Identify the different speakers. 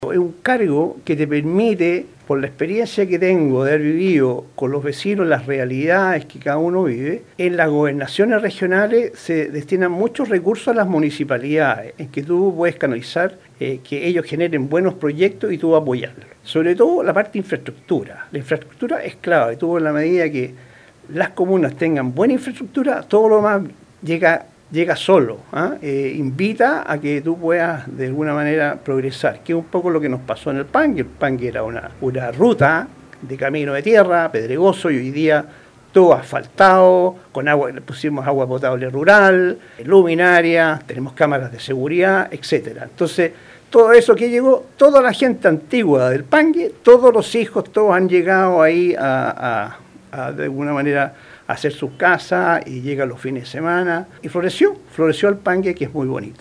Speaker 1: Es un cargo que te permite, por la experiencia que tengo de haber vivido con los vecinos, las realidades que cada uno vive, en las gobernaciones regionales se destinan muchos recursos a las municipalidades, en que tú puedes canalizar que ellos generen buenos proyectos y tú apoyarlos. Sobre todo la parte de infraestructura. La infraestructura es clave, tú en la medida que las comunas tengan buena infraestructura, todo lo más llega solo, invita a que tú puedas de alguna manera progresar, que es un poco lo que nos pasó en el Pangue. El Pangue era una ruta de camino de tierra, pedregoso, y hoy día todo asfaltado, con agua, le pusimos agua potable rural, luminarias, tenemos cámaras de seguridad, etcétera. Entonces, todo eso que llegó, toda la gente antigua del Pangue, todos los hijos, todos han llegado ahí a de alguna manera hacer sus casas y llega los fines de semana y floreció el Pangue, que es muy bonito.